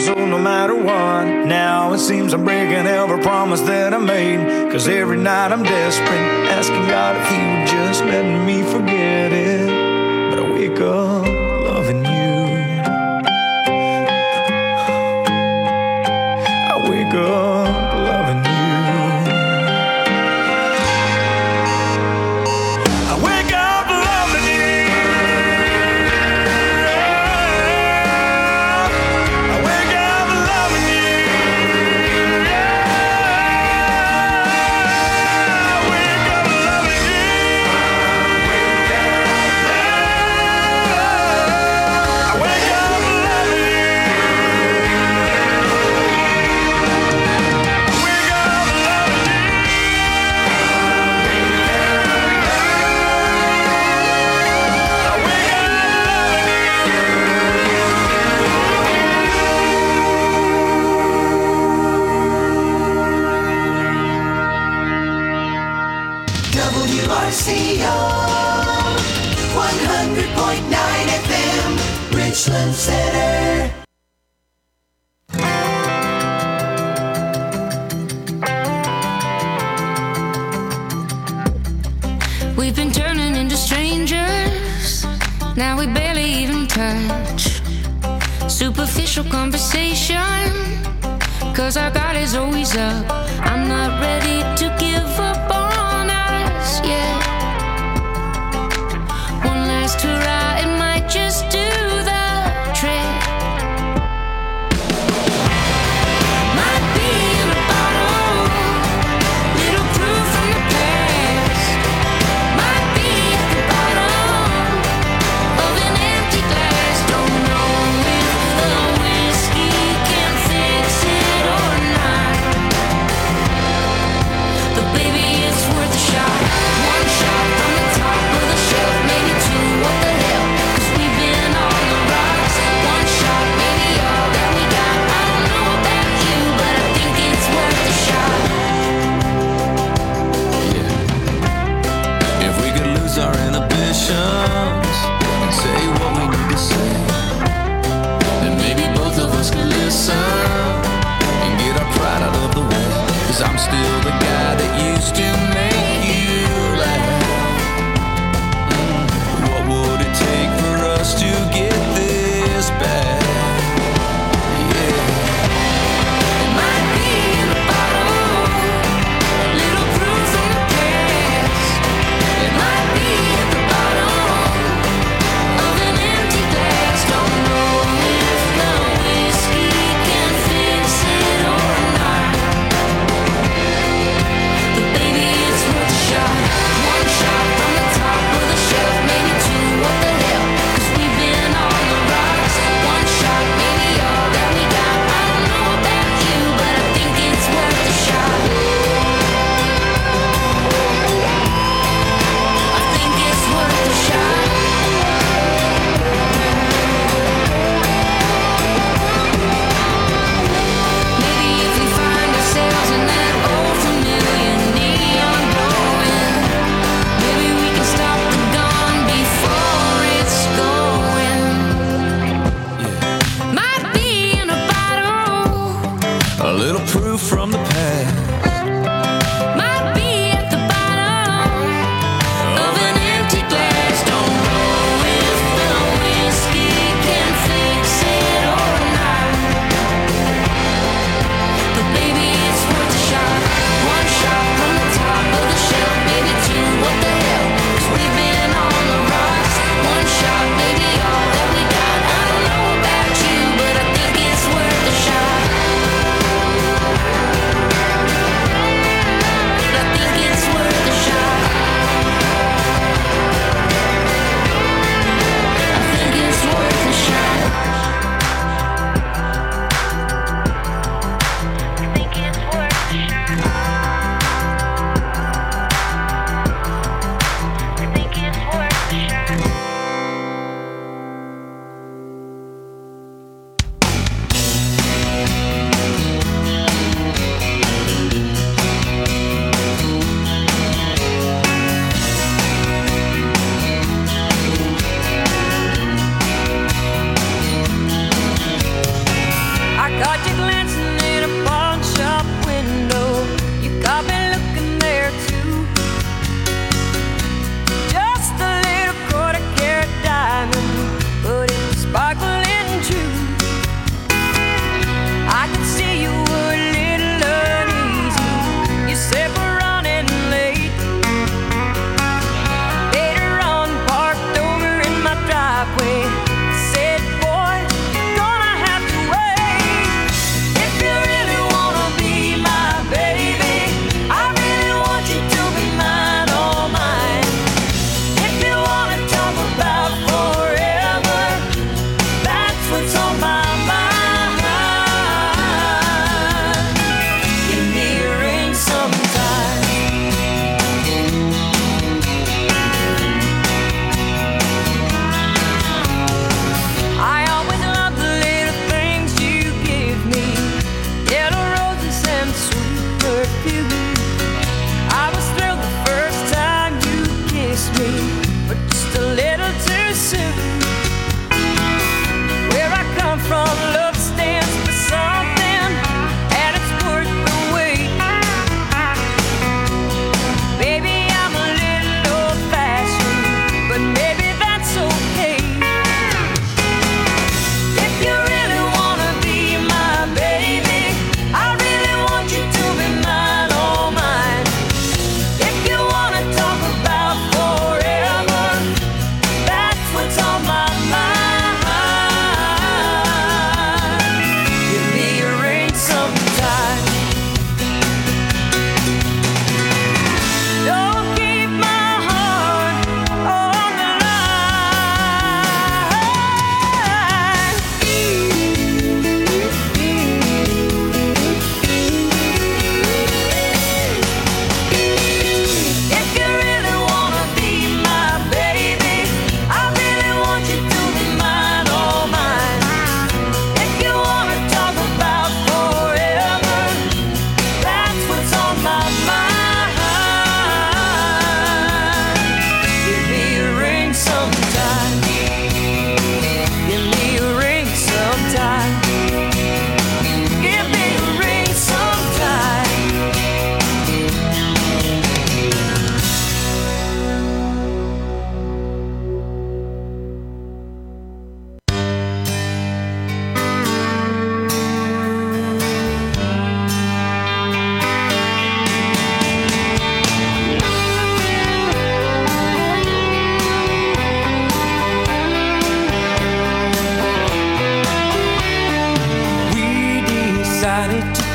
so no matter what. Now it seems I'm breaking every promise that I made, 'cause every night I'm desperate, asking God if he would just let me forget it. But I wake up loving you. I wake up loving you. I wake up loving you. I wake up loving you. I wake up loving you. I wake up loving you. WRCO 100.9 FM, Richland Center. We've been turning into strangers, now we barely even touch. Superficial conversation, 'cause our guard is always up. I'm not ready to give up on us yet. One last hurrah, it might just do the trick. Might be in a bottle, little proof from the past. Might be at the bottom of an empty glass. Don't know if the whiskey can fix it or not, but baby, it's worth a shot. One shot from the top of the shelf, maybe two, what the hell, 'cause we've been on the rocks. One shot, maybe all that we got. I don't know about you, but I think it's worth a shot. If we could lose our inhibitions and say what we need to say, then maybe both of us could listen and get our pride out of the way. 'Cause I'm still the guy that used to make you laugh. What would it take for us to get this back? Yeah. It might be in a bottle, little proof from the past. It might be at the bottom of an empty glass. Don't know if the whiskey can fix it or not, but baby, it's worth a shot. One shot from the top of the shelf, maybe two, what the hell, 'cause we've been on the rocks. One shot, maybe all that we got. I don't know about you, but I think it's worth a shot. I think it's worth a shot. Maybe if we find ourselves in that old familiar neon glowing, maybe we can stop the gun before it's going. Might be in a bottle, A little proof from the past. might be at the bottom of an empty glass. Don't know if the whiskey can fix it or not, but baby, it's worth a shot. One shot from the top of the shelf, maybe two, what the hell, 'cause we've been on the rocks. One shot, maybe all that we got. I don't know about you, but I think it's worth a shot.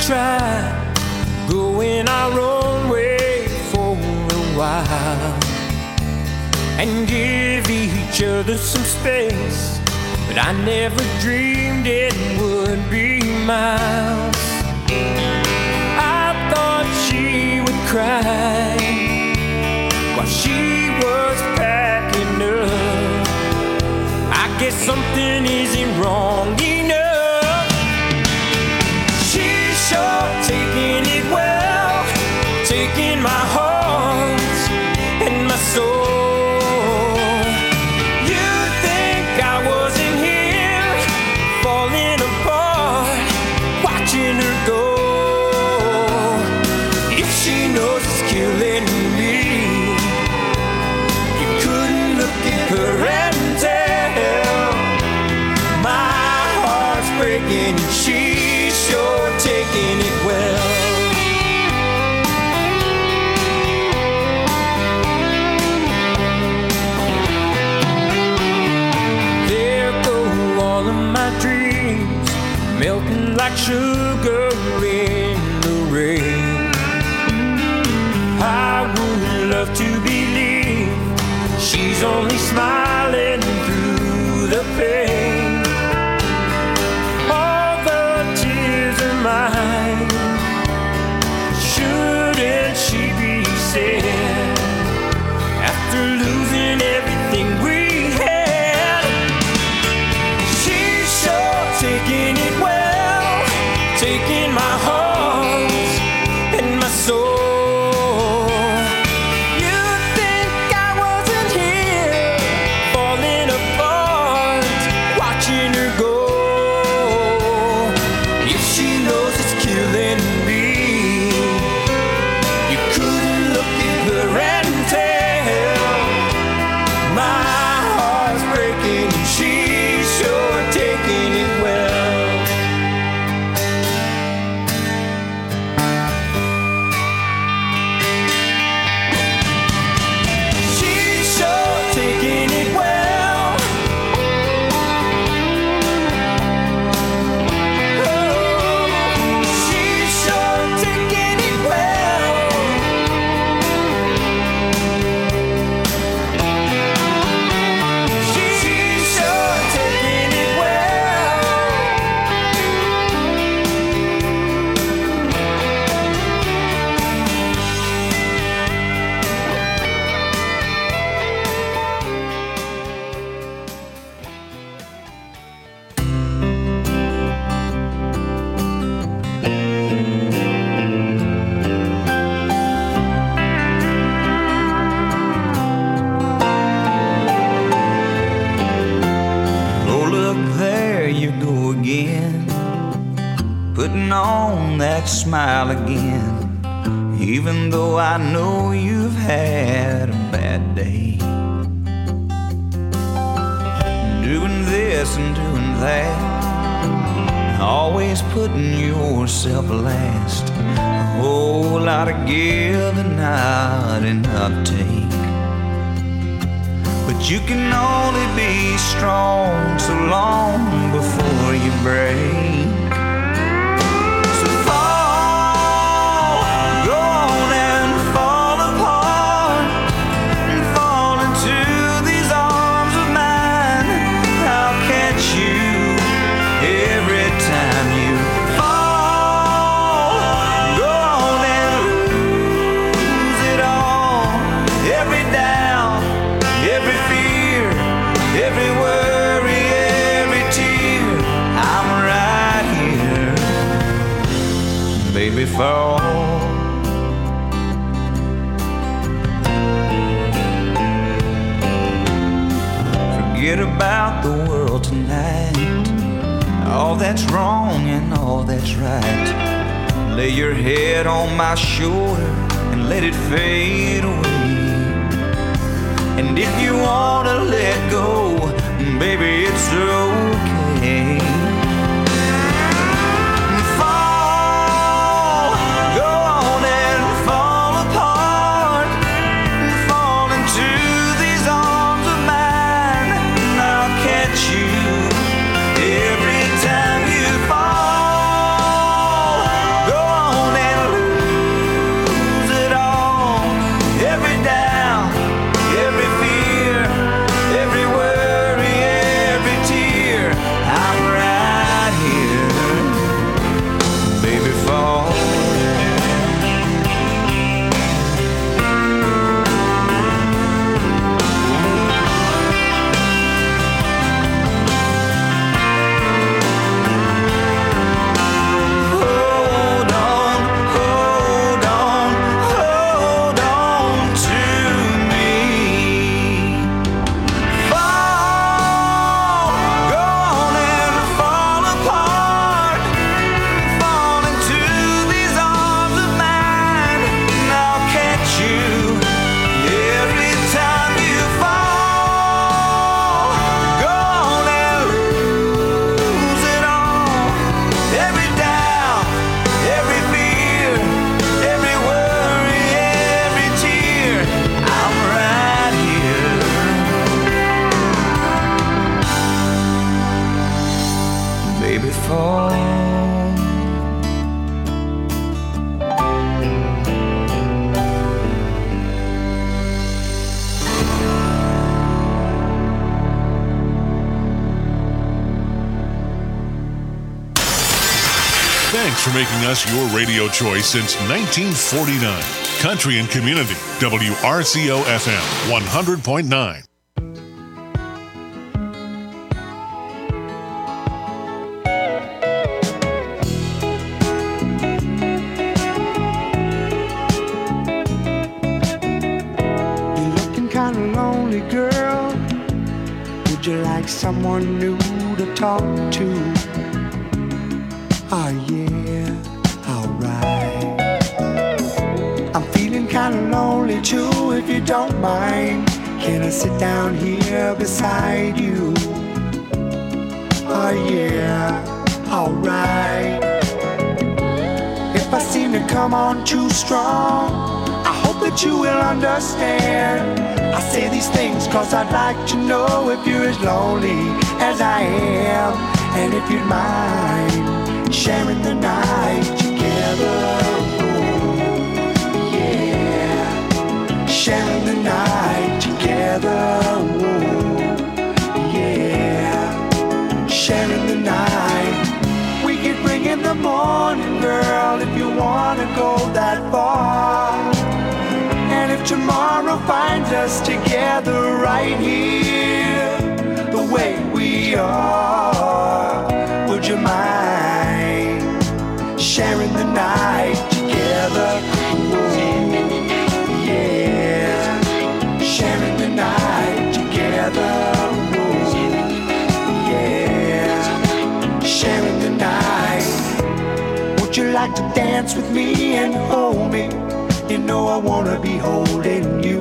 try going our own way for a while and give each other some space, but I never dreamed it would be miles. I thought she would cry while she was packing up. I guess something isn't wrong enough. She's sure taking it well, taking my heart and my soul. You think I wasn't here, falling apart, watching her go. If she knows it's killing me, you couldn't look at her and tell. My heart's breaking and she's sure taking it well. There go all of my dreams, melting like sugar in the rain. I would love to believe she's only smiling through the pain. All the tears are mine. Shouldn't she be sad after losing everything we had? She's sure taking it well, taking my heart and my soul. You think I wasn't here, falling apart, watching her go. If she knows it's killing me, you couldn't look at her and tell. My heart's breaking and she's sure taking it well. She's sure taking it well. Oh, she's sure taking it well. She's sure taking it well. Oh, look, there you go again, putting on that smile again. Even though I know you've had a bad day, doing this and doing that, always putting yourself last. A whole lot of give and not enough take. But you can only be strong so long before you break. So fall, go on and fall apart, and fall into these arms of mine. I'll catch you every time you fall. Go on and lose it all, every down, every fear, every worry, every tear. I'm right here, baby, fall. Forget about the world tonight, all that's wrong and all that's right. Lay your head on my shoulder and let it fade away. And if you wanna let go, baby, it's okay. Fall, go on and fall apart, and fall into these arms of mine. And I'll catch you every time you fall. Go Thanks for making us your radio choice since 1949. Country and Community, WRCO FM 100.9. You're looking kind of lonely, girl. Would you like someone new to talk to? Oh yeah, alright. I'm feeling kinda lonely too, if you don't mind. Can I sit down here beside you? Oh yeah, alright. If I seem to come on too strong, I hope that you will understand. I say these things cause I'd like to know if you're as lonely as I am, and if you'd mind sharing the night together. Oh, yeah. Sharing the night together. Oh, yeah. Sharing the night. We can bring in the morning, girl, if you wanna go that far. And if tomorrow finds us together right here, the way we are, would you mind sharing the night together? Ooh, yeah. Sharing the night together. Ooh, yeah. Sharing the night. Would you like to dance with me and hold me? You know I wanna be holding you.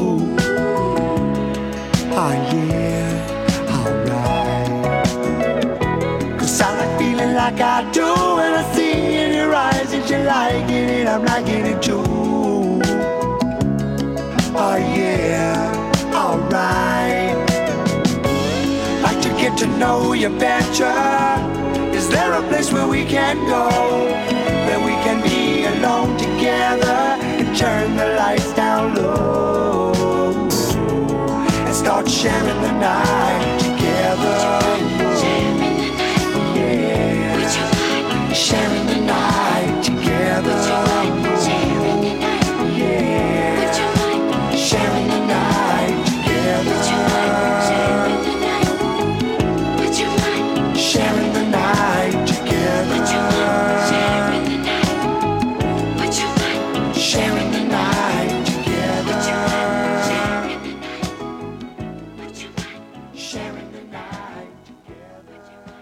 Oh yeah, alright. Cause I like feeling like I do when I see in your eyes that you're liking it, I'm liking it too. Oh yeah, alright. Like to get to know you better. Is there a place where we can go, where we can be alone together and turn the lights down low and start sharing the night together? Yeah, sharing the night together. Yeah, sharing the night together. Sharing the night together. Sharing the night together. Sharing the night together.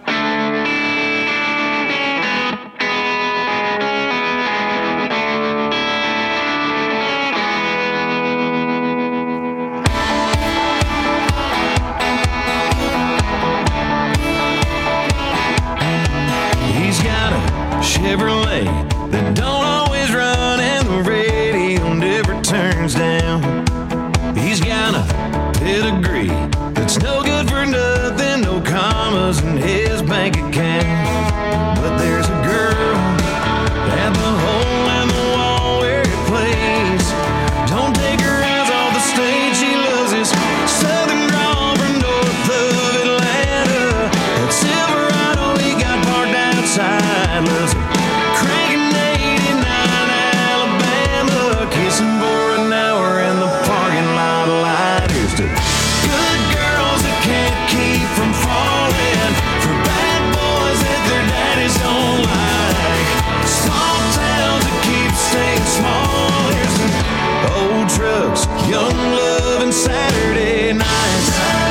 He's got a Chevrolet that don't always run and the radio never turns down. He's got a pedigree that's no good for nothing, no commas in his bank account. But there's a girl at the hole in the wall where he plays. Don't take her eyes off the stage, she loves his southern drawl from north of Atlanta. That Silverado he got parked outside, loves a cranking 89 Alabama, kissing for an hour in the parking lot light. Here's to good girls that can't keep from falling, for bad boys that their daddies don't like, small towns that keep staying small. Here's to old trucks, young love, and Saturday nights.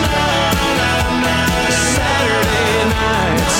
Saturday nights.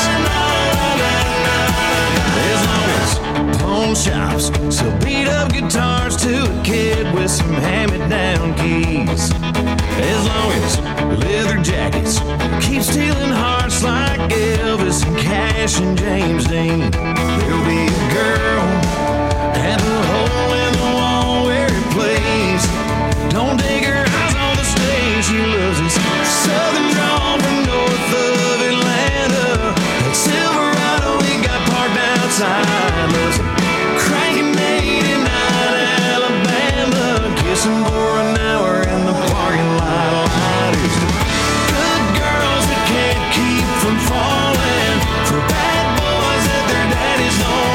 As long as pawn shops sell beat up guitars to a kid with some hand-me-down keys. As long as leather jackets keep stealing hearts like Elvis and Cash and James Dean, there'll be a girl at the hole in the wall where he plays. Don't take her eyes on the stage, she loves his southern drawl from north of Atlanta. That Silverado he got parked outside, loves a cranking 89 Alabama, kissing for an hour in the parking lot. Here's to good girls that can't keep from falling, for bad boys that their daddies don't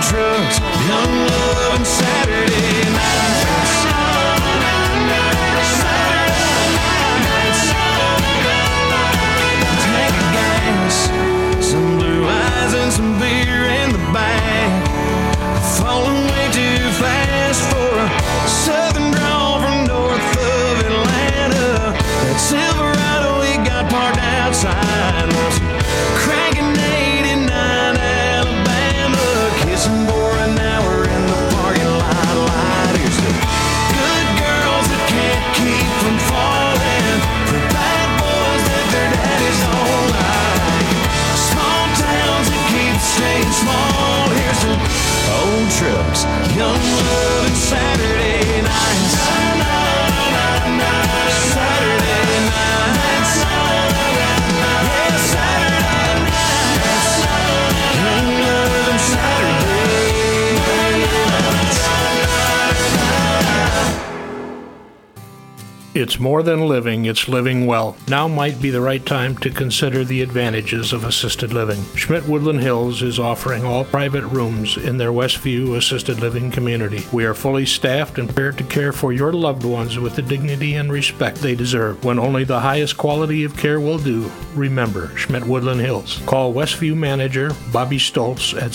trucks, young love and Saturday nights. Tank of gas, some blue eyes and some beer in the back. Falling way too fast for a southern drawl from north of Atlanta. That Silverado we got parked outside was cranking 89 Alabama, kissing for an hour in the parking lot. Lighters to good girls that can't keep from falling, for bad boys that their daddies don't like. Small towns that keep staying small. Here's to old trucks, young love and Saturday nights. Saturday nights. Yeah, Saturday nights. Young love and Saturday nights. It's more than living, it's living well. Now might be the right time to consider the advantages of assisted living. Schmidt Woodland Hills is offering all private rooms in their Westview assisted living community. We are fully staffed and prepared to care for your loved ones with the dignity and respect they deserve. When only the highest quality of care will do, remember Schmidt Woodland Hills. Call Westview manager Bobby Stoltz at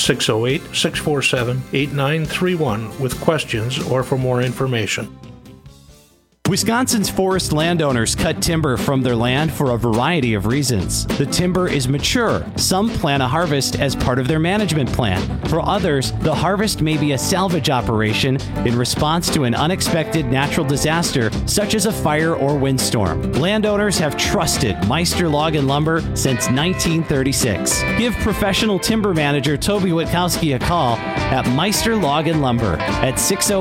608-647-8931 with questions or for more information. Wisconsin's forest landowners cut timber from their land for a variety of reasons. The timber is mature. Some plan a harvest as part of their management plan. For others, the harvest may be a salvage operation in response to an unexpected natural disaster, such as a fire or windstorm. Landowners have trusted Meister Log and Lumber since 1936. Give professional timber manager Toby Witkowski a call at Meister Log and Lumber at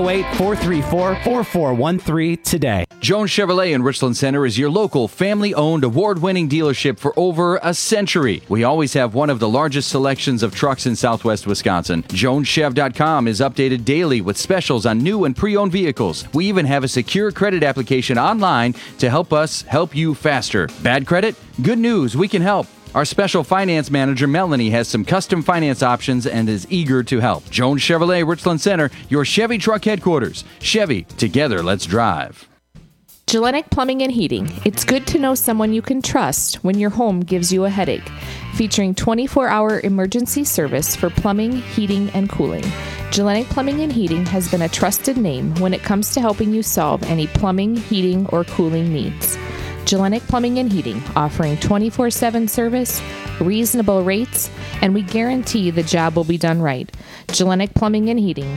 608-434-4413 today. Jones Chevrolet in Richland Center is your local family-owned award-winning dealership for over a century. We always have one of the largest selections of trucks in southwest Wisconsin. JonesChev.com is updated daily with specials on new and pre-owned vehicles. We even have a secure credit application online to help us help you faster. Bad credit? Good news, we can help. Our special finance manager, Melanie, has some custom finance options and is eager to help. Jones Chevrolet, Richland Center, your Chevy truck headquarters. Chevy, together, let's drive. Gillenic Plumbing and Heating. It's good to know someone you can trust when your home gives you a headache. Featuring 24-hour emergency service for plumbing, heating, and cooling. Gillenic Plumbing and Heating has been a trusted name when it comes to helping you solve any plumbing, heating, or cooling needs. Gillenic Plumbing and Heating, offering 24/7 service, reasonable rates, and we guarantee the job will be done right. Gillenic Plumbing and Heating,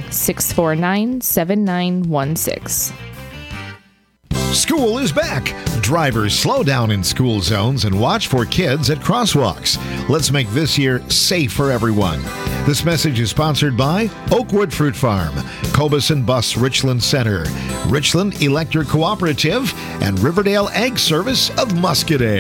649-7916. School is back. Drivers, slow down in school zones and watch for kids at crosswalks. Let's make this year safe for everyone. This message is sponsored by Oakwood Fruit Farm, Cobus and Bus Richland Center, Richland Electric Cooperative, and Riverdale Egg Service of Muscadet.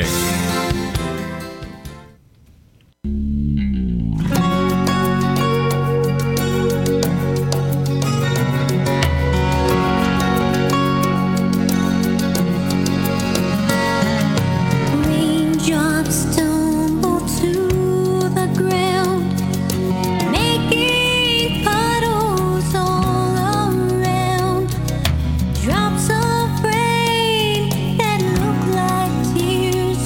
Drops of rain that look like tears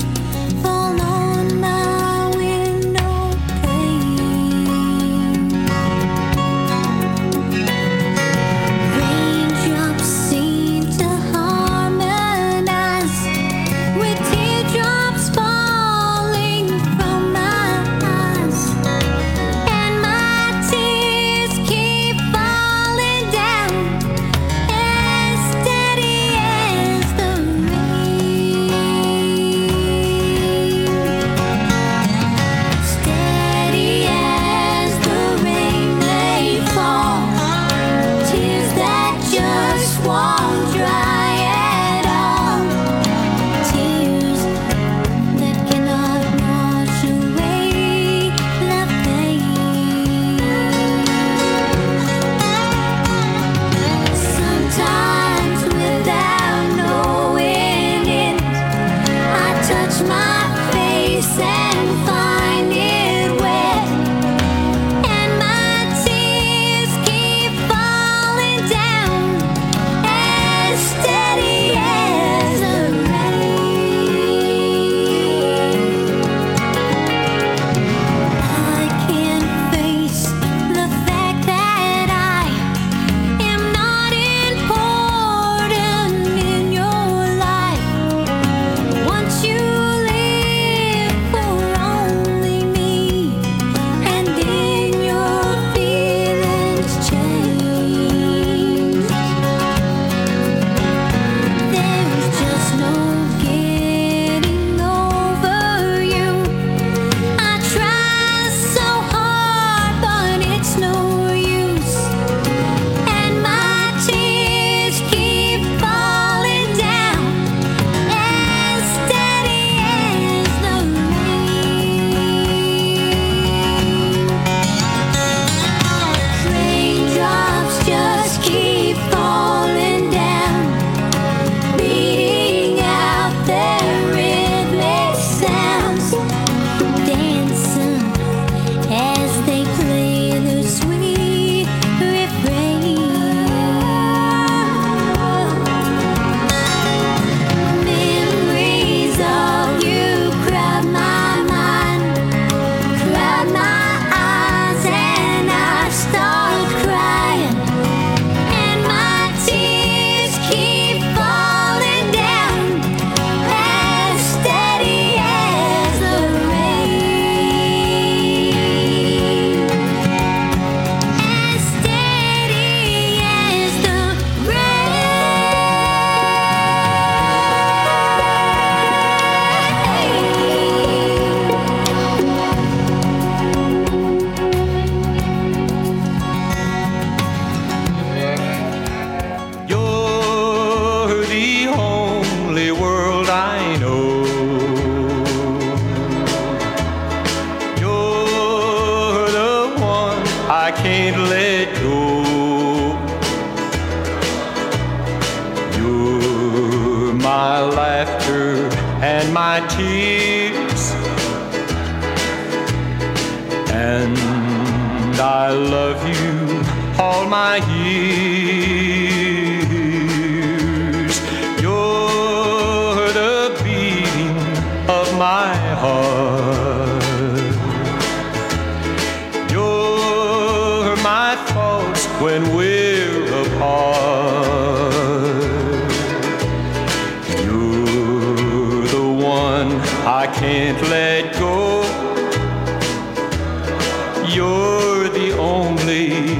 of you all my years. You're the beating of my heart. You're my thoughts when we're apart. You're the one I can't let go. You're the only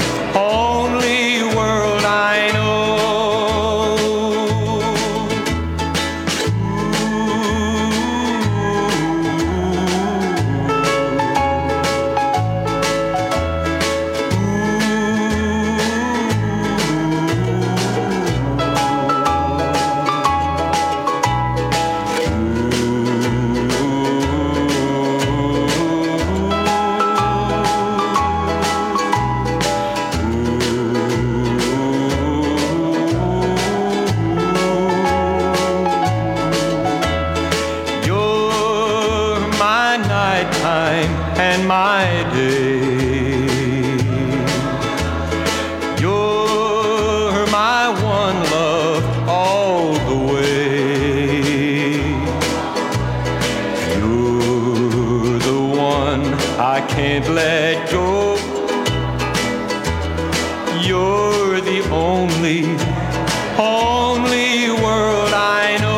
world I know. And my day. You're my one love all the way. You're the one I can't let go. You're the only world I know.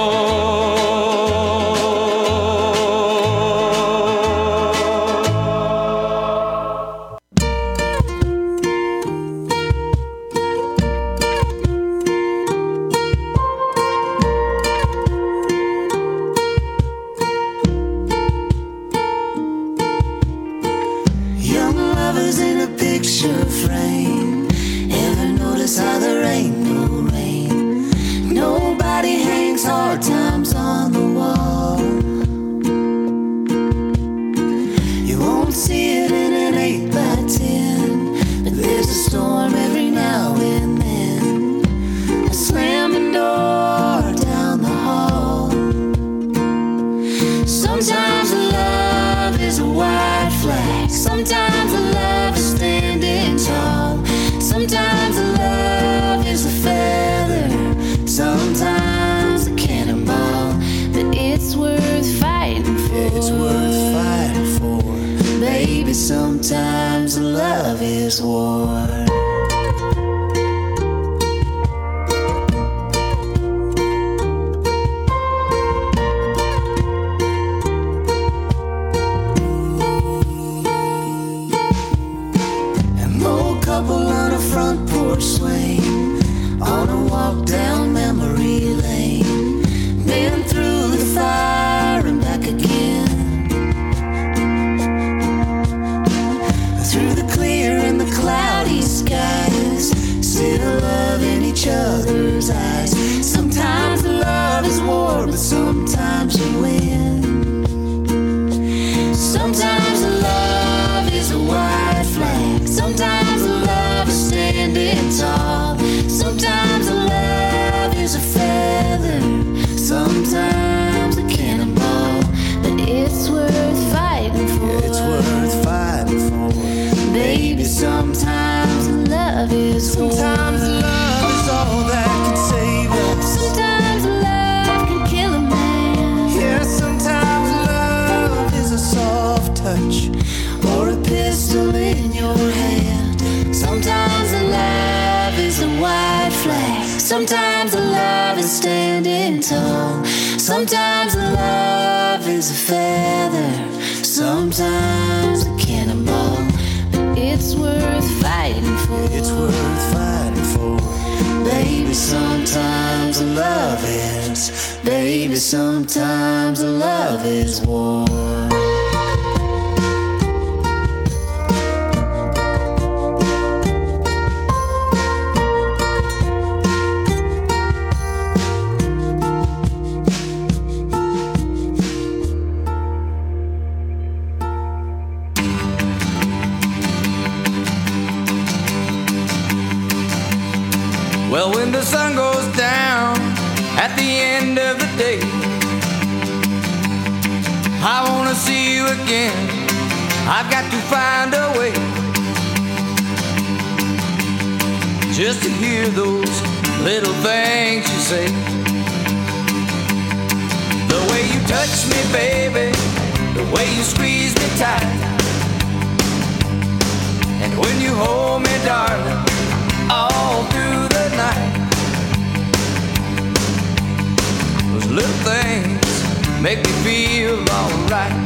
Sometimes love is war. An old couple on a front porch swing, on a walk down memory lane, been through the fire and back again. Through the clear and the cloudy skies, still loving each other's eyes. Sometimes love is war, but sometimes you win. Sometimes love is a white flag. Sometimes love is standing tall. Sometimes love is a feather. Sometimes a cannonball. But it's worth fighting for. It's worth fighting for. Baby, sometimes love is war. Sometimes love is all that can save us. Sometimes love can kill a man. Yeah, sometimes love is a soft touch or a pistol in your hand. Sometimes love is a white flag. Sometimes love is standing tall. Sometimes love is a feather. Sometimes a cannonball. It's worth fighting for. It's worth fighting for. Baby, sometimes love is. Baby, sometimes love is war. Well, when the sun goes down at the end of the day, I wanna see you again. I've got to find a way just to hear those little things you say. The way you touch me, baby, the way you squeeze me tight, and when you hold me, darling, all through the night. Those little things make me feel alright.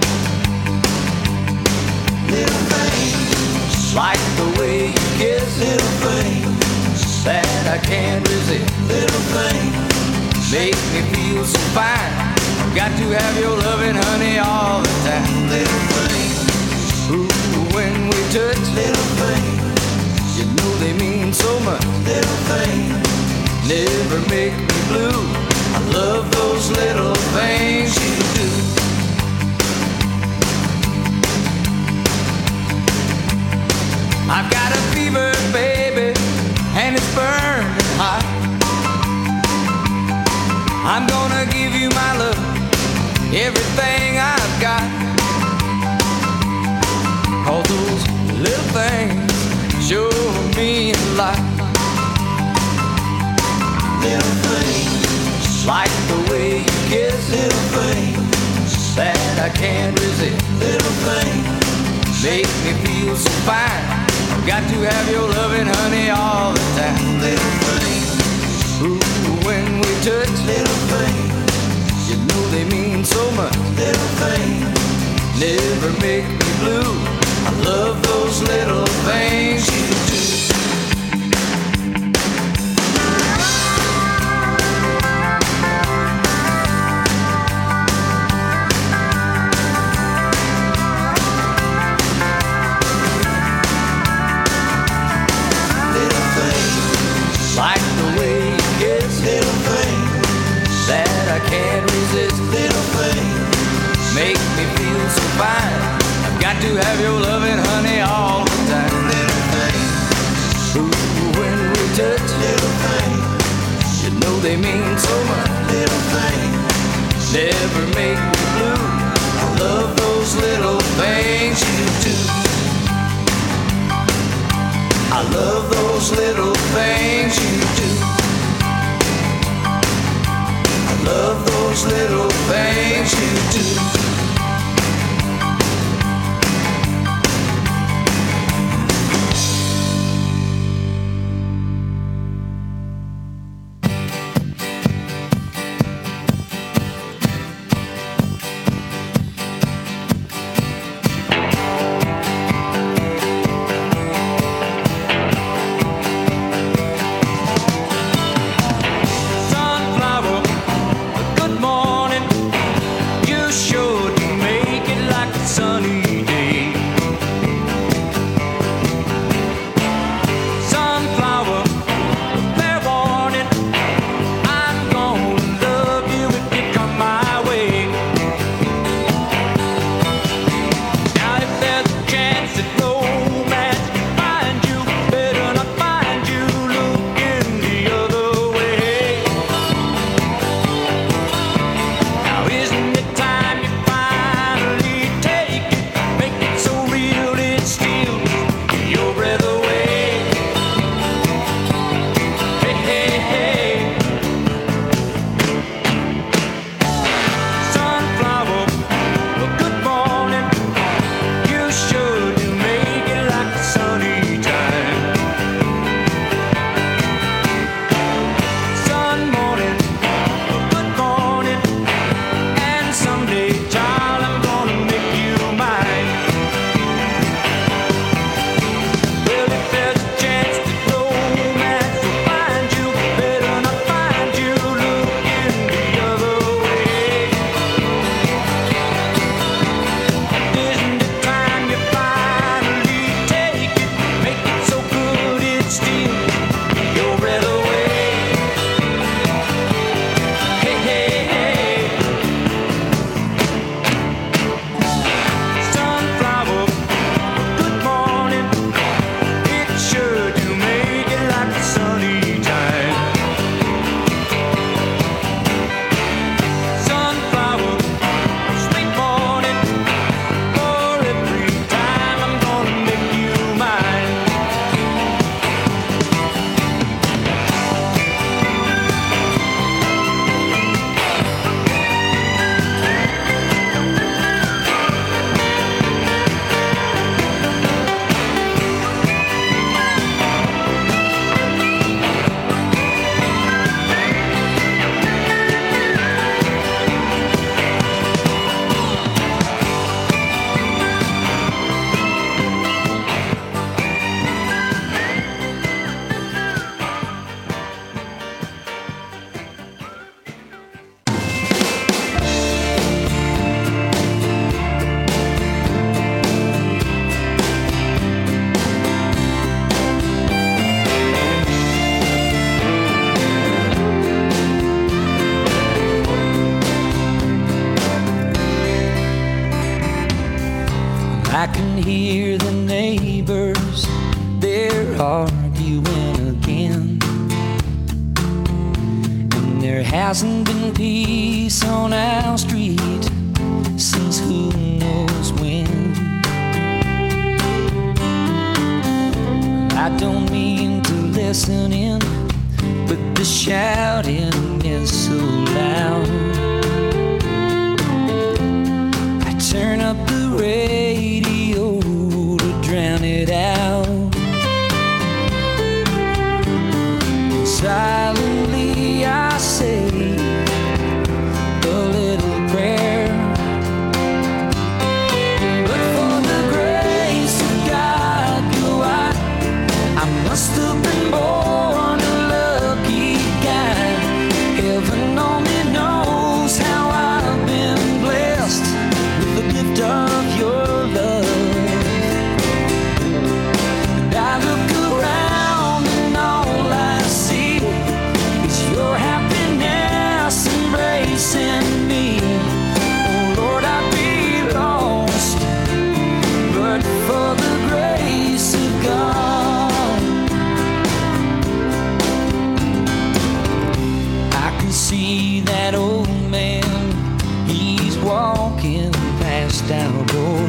Little things like the way you kiss. Little things that I can't resist. Little things make me feel so fine. Got to have your loving, honey, all the time. Little things, ooh, when we touch. Little things, you know they mean so much. Little things never make me blue. I love those little things you do. I've got a fever, baby, and it's burning hot. I'm gonna give you my love, everything I've got. All those little things sure mean a lot. Little things like the way you kiss. Little things that I can't resist. Little things make me feel so fine. Got to have your loving, honey, all the time. Little things, ooh, when we touch. Little things, you know they mean so much. Little things never make me blue. I love those little things you do. Like the way you kiss. Little things that I can't resist. Little things make me feel so fine. I've got to have your loving, honey, all the time. Little things, ooh, when we touch. Little things, you know they mean so much. Little things never make me blue. I love those little things you do. I love those little things you do. I love those little things you do. Sunflower, good morning. You I can hear the neighbors, they're arguing again. And there hasn't been peace on our street since who knows when. I don't mean to listen in, but the shouting is so loud. I turn up the radio to drown it out. Silently I say a little prayer, but for the grace of God, I must have been born a lucky guy. Heaven only knows how I've been blessed with the gift of your love. And I look around and all I see is your happiness embracing me. Oh Lord, I'd be lost, but for the grace of God. I can see that old man, he's walking past our door.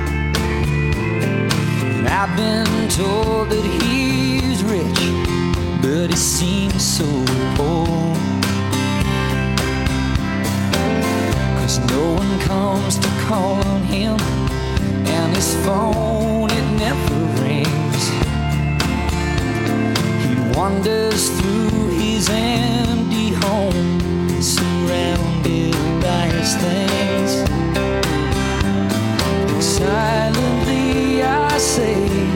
And I've been told that he's rich, but he seems so poor. 'Cause no one comes to call on him, and his phone, it never rings. He wanders through his empty home, surrounded by his things. Silently I say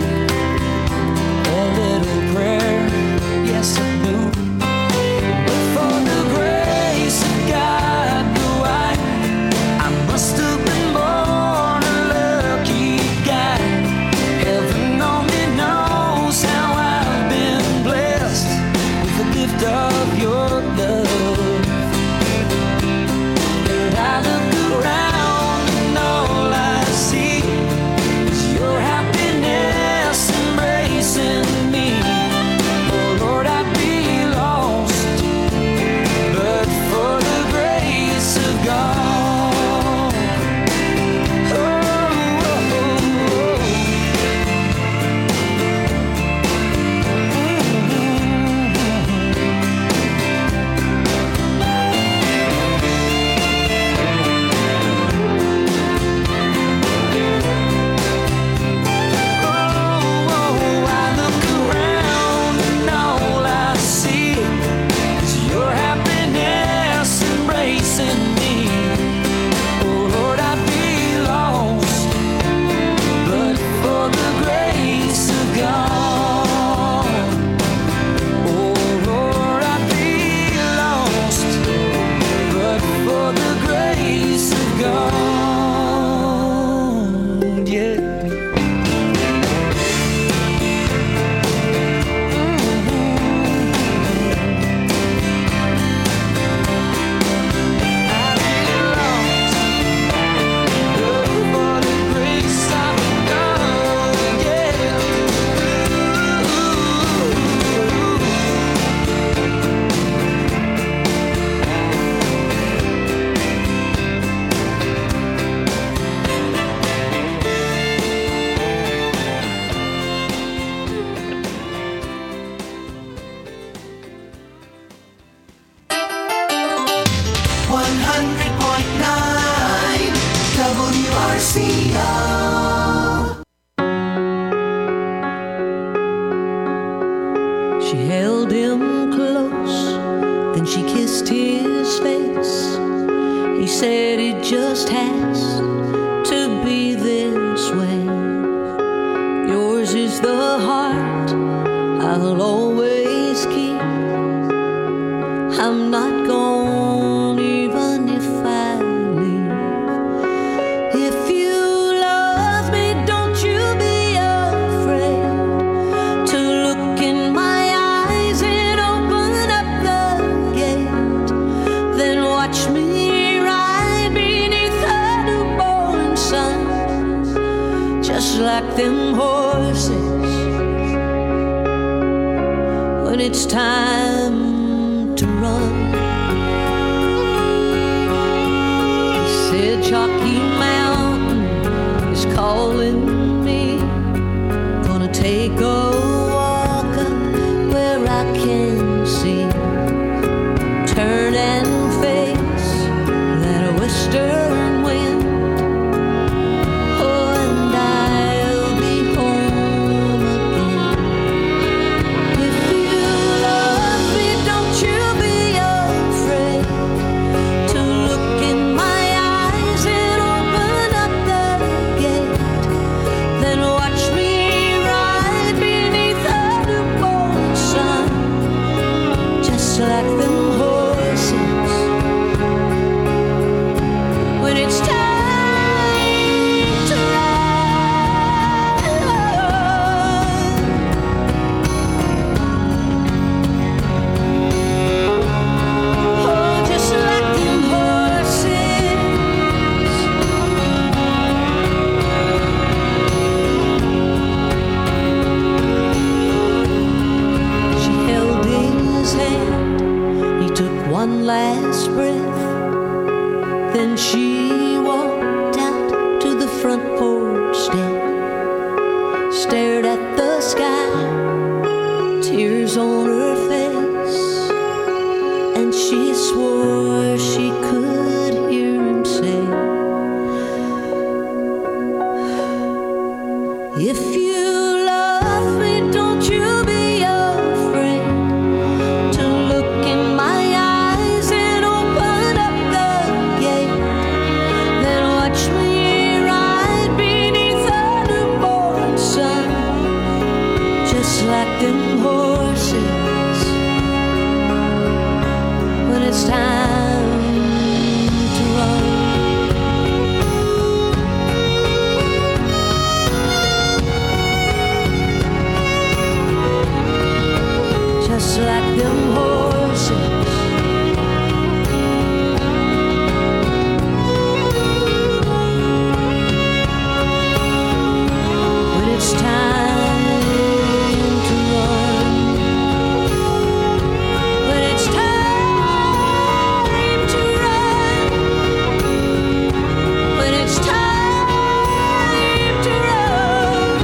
a little prayer, yes I do. But for the grace of God, I must have been born a lucky guy. Heaven only knows how I've been blessed with the gift of your love. And I look around and all I see is your happiness embracing me. Oh Lord, I'd be lost, but for the grace of God. Oh, oh, oh, oh. I look around and all I see is your happiness embracing me. Oh Lord, I'd be lost, but for the grace of God. Oh Lord, I'd be lost, but for the grace of God. Yeah. WRCO. She held him close, then she kissed his face. He said it just has to be this way. Yours is the heart I'll always keep. I'm not gone even if I leave. If you love just like them horses when it's time to run. He said Chalky Mountain is calling me, gonna take a walk up where I can see, turn and face that western wind. Oh, and I'll be home again. If you love me, don't you be afraid to look in my eyes and open up the gate. Then watch me ride beneath the newborn sun, just like them horses when it's time to ride. Oh, just like them horses. She held his hand, he took one last breath, then she walked out to the front porch step, stared at the sky, tears on her face, and she swore she could hear him say, if you love me, don't you be afraid to look in my eyes and open up the gate. Then watch me ride beneath the newborn sun, just like them horses when it's time to run. Just like them horses when it's time to run. When it's time to run. When it's time to run.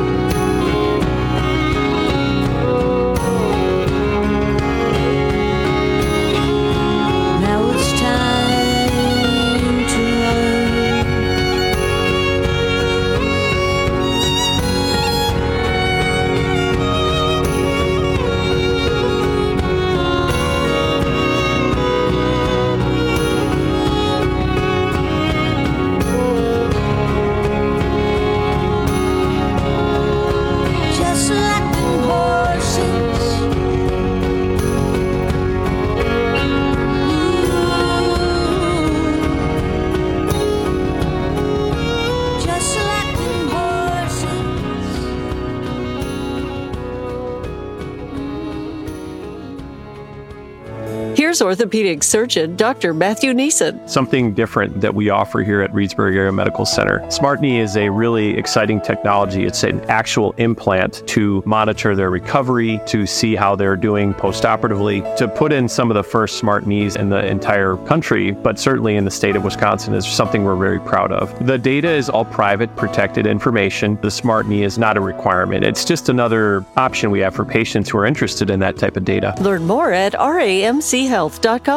Now it's time to run. Just like them horses. Just like them horses. Here's orthopedic surgeon Dr. Matthew Neeson. Something different that we offer here at Reedsburg Area Medical Center. SmartKnee is a really exciting technology. It's an actual implant to monitor their recovery, to see how they're doing postoperatively, to put in some of the first smart knees in the entire country, but certainly in the state of Wisconsin is something we're very proud of. The data is all private, protected information. The smart knee is not a requirement. It's just another option we have for patients who are interested in that type of data. Learn more at ramchealth.com.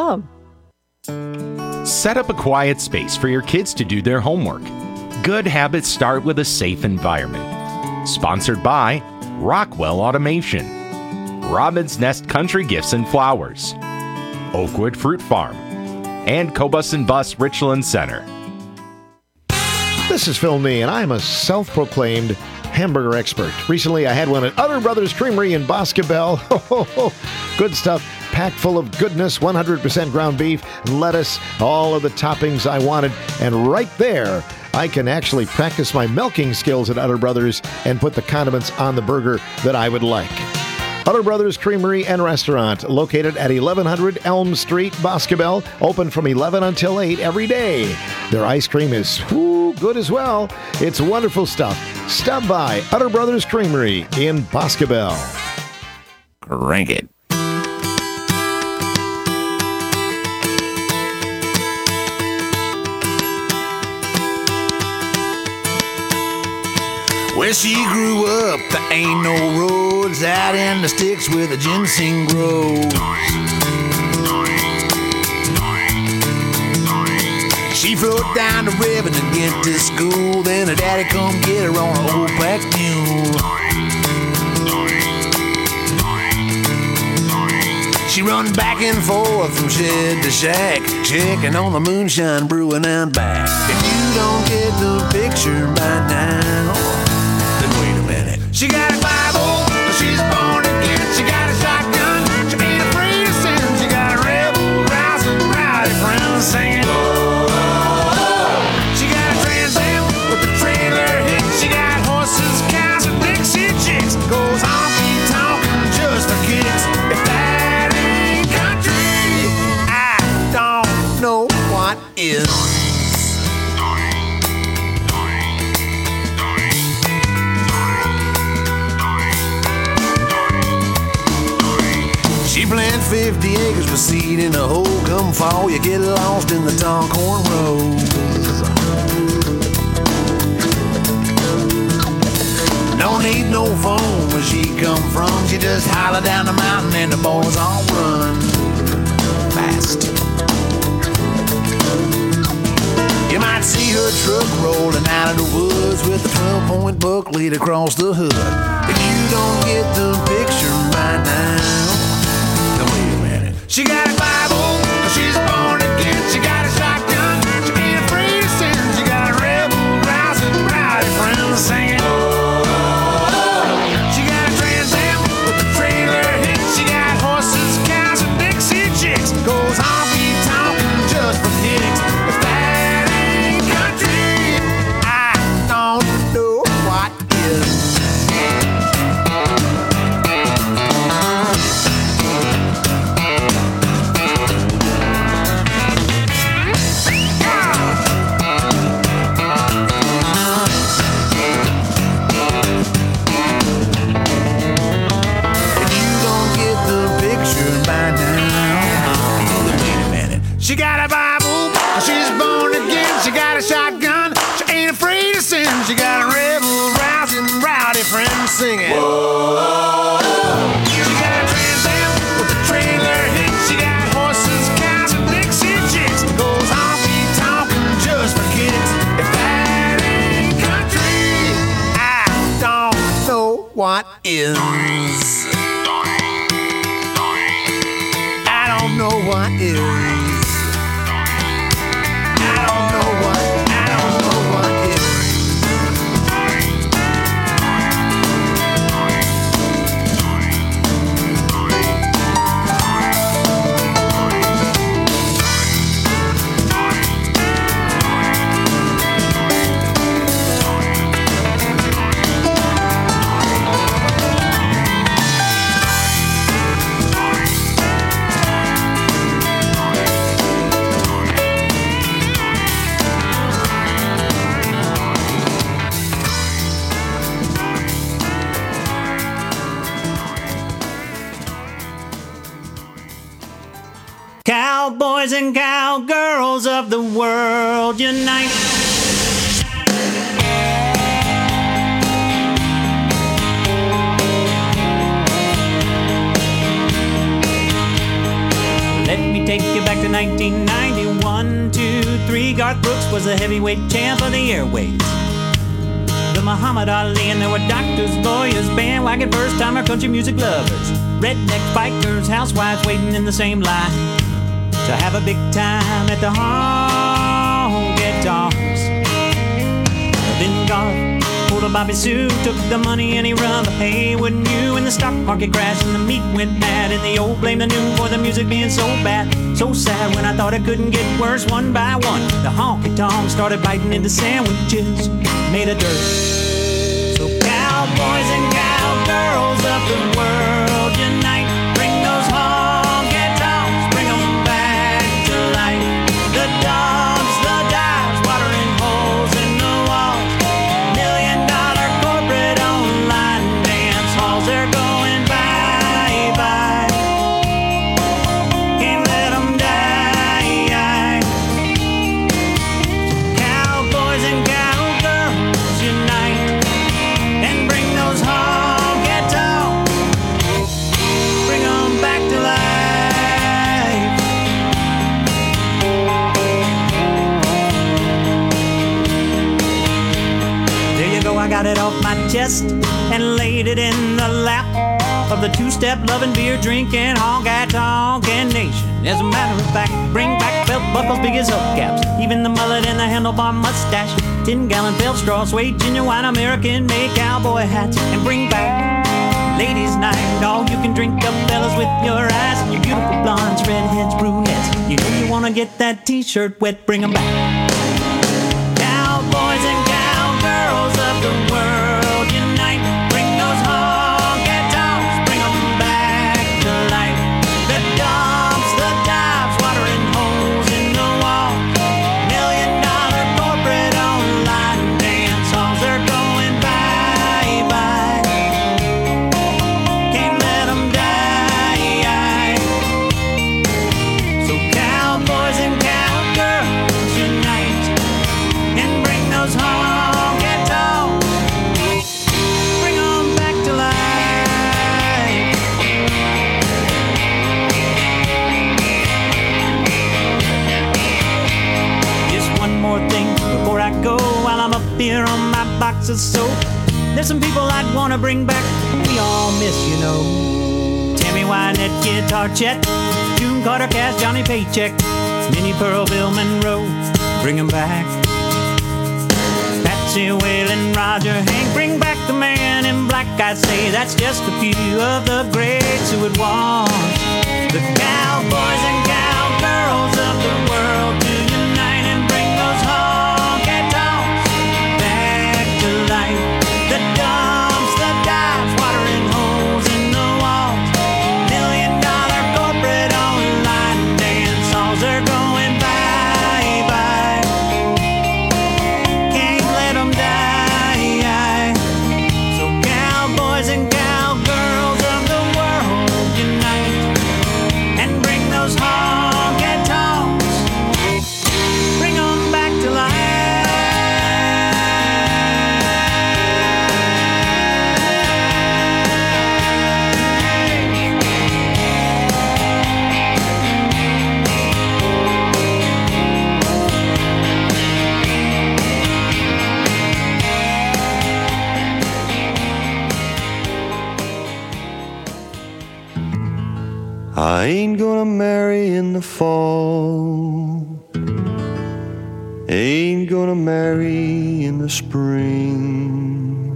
Set up a quiet space for your kids to do their homework. Good habits start with a safe environment. Sponsored by Rockwell Automation, Robin's Nest Country Gifts and Flowers, Oakwood Fruit Farm, and Cobus and Bus Richland Center. This is Phil Nee, and I'm a self-proclaimed hamburger expert. Recently, I had one at Utter Brothers Creamery in Boscobel. Good stuff. Packed full of goodness, 100% ground beef, lettuce, all of the toppings I wanted. And right there, I can actually practice my milking skills at Utter Brothers and put the condiments on the burger that I would like. Utter Brothers Creamery and Restaurant, located at 1100 Elm Street, Boscobel, open from 11 until 8 every day. Their ice cream is good as well. It's wonderful stuff. Stop by Utter Brothers Creamery in Boscobel. Crank it. Where she grew up, there ain't no roads out in the sticks where the ginseng grows. She floated down the river to get to school, then her daddy come get her on an old pack mule. She run back and forth from shed to shack, checking on the moonshine brewing out back. If you don't get the picture by now, then wait a minute. She got a Bible, she's born again. She got a shotgun, she ain't afraid of sin. She got a rebel, rousing, rowdy friends singing. She got a Trans Am with the trailer hit. She got horses, cows, and Dixie chicks. Goes honky tonkin' just for kicks. If that ain't country, I don't know what is. She planted 50 acres with seed in a hole. Come fall, you get lost in the tall corn rows. Don't need no phone where she come from. She just holler down the mountain and the boys all run fast. You might see her truck rolling out of the woods with a 12-point buck lead across the hood. If you don't get the picture right now, she got a Bible, she's born again. She got a shotgun, she ain't afraid of sin. She got a rebel, rousing, rowdy friends singing. She got a Trans Am with the trailer hit. She got horses, cows, and Dixie chicks. Goes honky tonkin' just for kicks. If that ain't country, I don't know what is. She got a Bible, she's born again. She got a shotgun, she ain't afraid of sin. She got a rebel, rousing, rowdy friends singing. Whoa. She got a Trans Am with a trailer hit. She got horses, cows, and Dixie chicks. Goes honky tonkin' just for kicks. If that ain't country, I don't know what is. I don't know what is. Cowboys and cowgirls of the world unite. Let me take you back to 1991, 2, 3. Garth Brooks was a heavyweight champ of the airways. The Muhammad Ali, and there were doctors, lawyers, bandwagon first-timer country music lovers, redneck bikers, housewives waiting in the same line to have a big time at the honky tonks. Then Garth pulled a Bobby Sue, took the money and he run. But hey, wouldn't you? When the stock market crashed and the meat went mad, and the old blame the new for the music being so bad, so sad. When I thought it couldn't get worse, one by one the honky tonks started biting into sandwiches made of dirt. So cowboys and cowgirls of the world unite. Bring those honky-tonks, bring 'em back to life. The dumps, the dives, watering holes in the walls. $1 million corporate online dance halls, they're going bye-bye. Can't let 'em die. Cowboys and cowgirls unite and bring those honky-tonks, bring 'em back to life. There you go, I got it off my chest and laid it in the lap of the two-step loving, beer drinking, honky-tonkin' nation. As a matter of fact, bring back belt buckles big as hubcaps, even the mullet and the handlebar mustache, 10-gallon belt straw, suede, genuine American-made cowboy hats, and bring back ladies' night, all you can drink up fellas with your eyes and your beautiful blondes, redheads, brunettes. You know you wanna get that t-shirt wet, bring 'em back. Cowboys and cowgirls of the world unite. Bring those honky-tonks, bring 'em back to life. The dumps, the dives, watering holes in the wall. $1 million corporate online dance halls, they're going bye-bye. Can't let 'em die. So cowboys and cowgirls unite and bring those honky-tonks, bring 'em back to life. Just one more thing before I go, while I'm up here on my box of soap. There's some people I'd want to bring back, we all miss, you know. Tammy Wynette, Guitar Chet, June Carter, Cass, Johnny Paycheck, Minnie Pearl, Bill Monroe, bring 'em back. Patsy Whalen, Roger Hank, bring back the man in black. I'd say that's just a few of the greats who would want the cowboys and cowgirls of the world to unite and bring those honky-tonks back to life. The dumps, the dives, watering holes in the walls. $1 million corporate online dance halls, they're going bye-bye. Can't let 'em die. So cowboys and cowgirls of the world unite and bring those honky-tonks, bring 'em back to life. I ain't gonna marry in the fall, ain't gonna marry in the spring,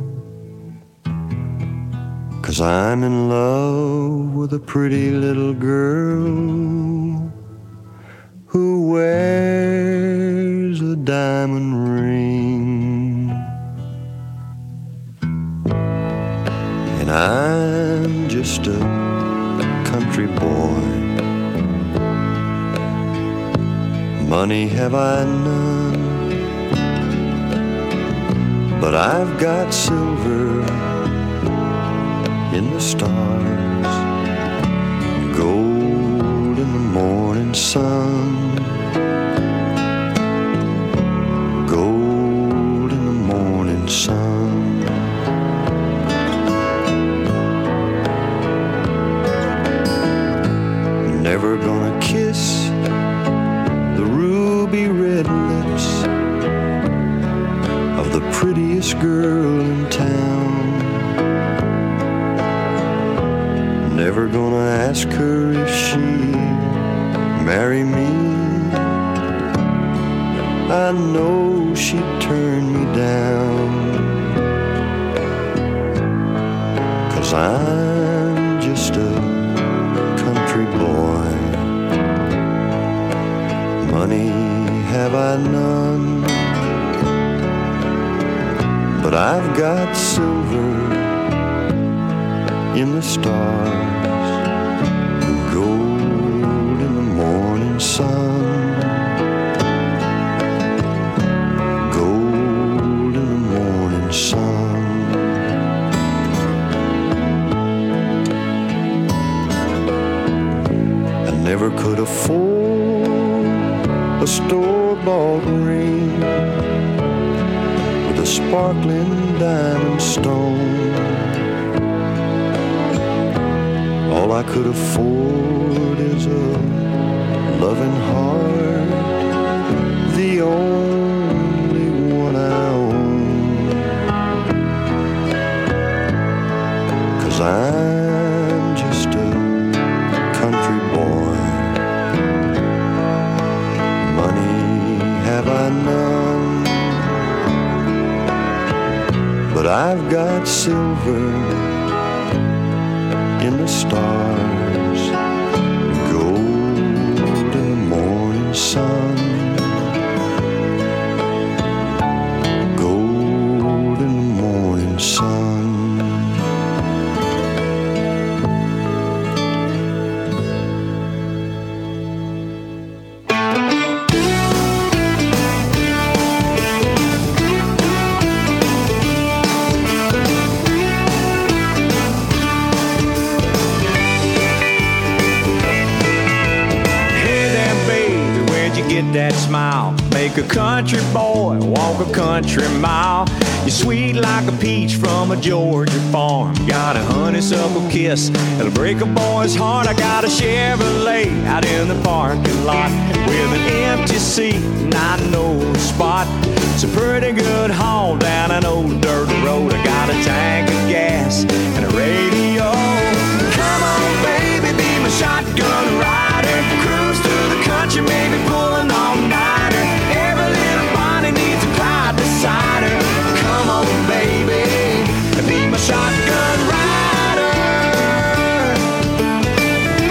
'cause I'm in love with a pretty little girl who wears a diamond ring. And I'm just a country boy, money have I none, but I've got silver in the stars, gold in the morning sun, gold in the morning sun. Never gonna kiss the ruby red lips of the prettiest girl in town. Never gonna ask her if she'd marry me. I know she'd turn me down, 'cause I'm just a country boy, money have I none, but I've got silver in the stars, morning sun. Gold in the morning sun. I never could afford a store-bought ring with a sparkling diamond stone. All I could afford is a loving heart, the only one I own. 'Cause I'm just a country boy. Money have I none, but I've got silver in the stars, gold in the morning sun, gold in the morning sun. Get that smile, make a country boy walk a country mile. You're sweet like a peach from a Georgia farm. Got a honeysuckle kiss, it'll break a boy's heart. I got a Chevrolet out in the parking lot with an empty seat and I know the spot. It's a pretty good haul down an old dirt